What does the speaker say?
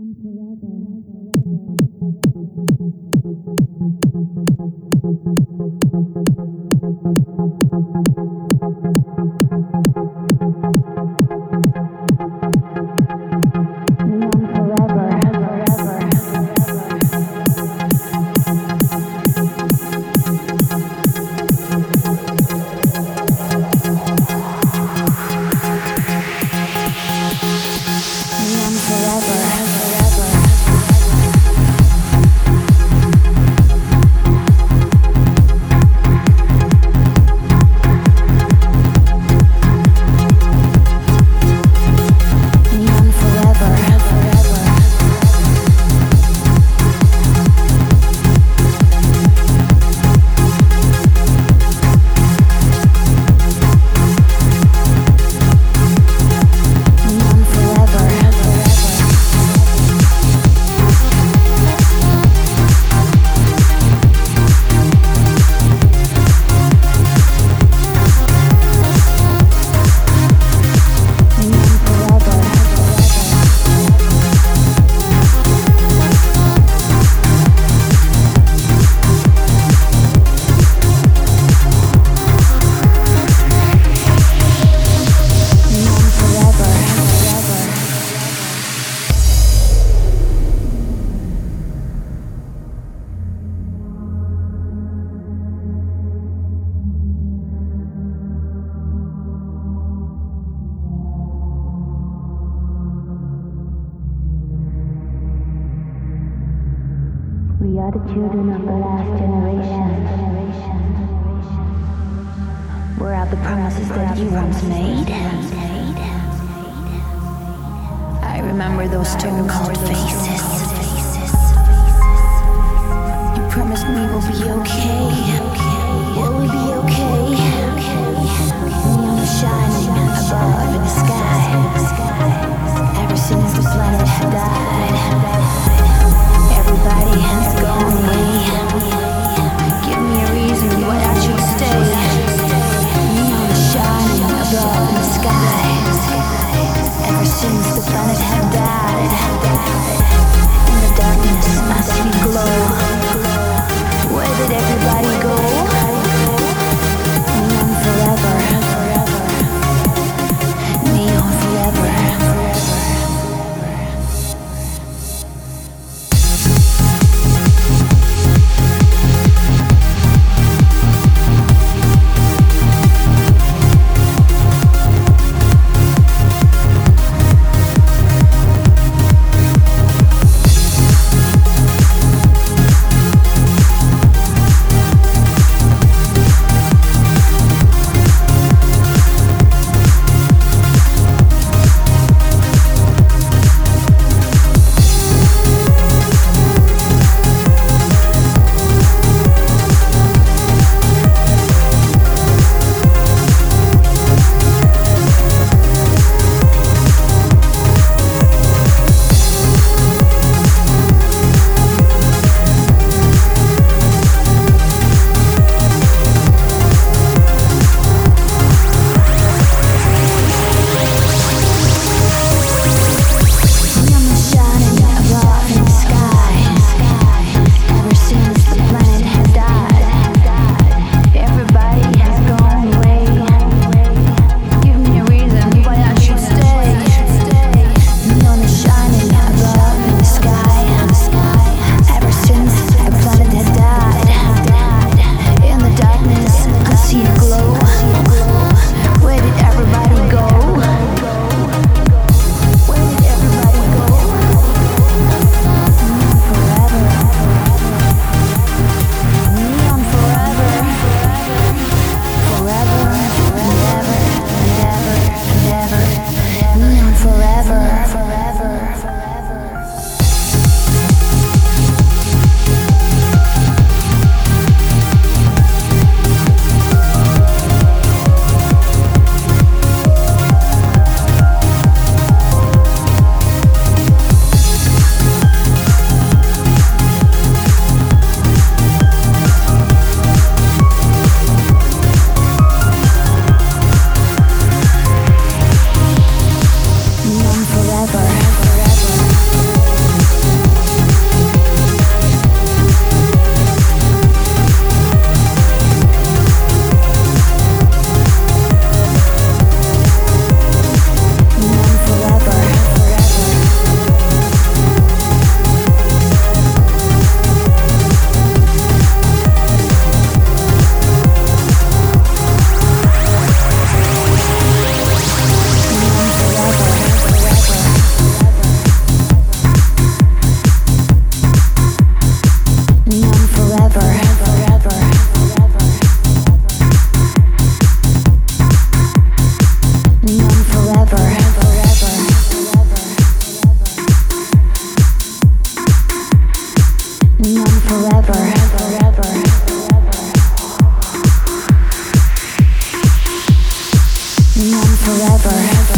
We are the children of the last generation. We're out the promises that you once made. I remember those stone-cold faces. You promised me we'll be okay. Will we be okay? Neon shining above in the sky. Ever since the planet had died. Everybody has gone away. Give me a reason why I should stay. Neon shining above in the sky. Ever since the planet had died. In the darkness I see you glow. Where did everybody go? Neon forever. Neon forever. forever. Neon forever.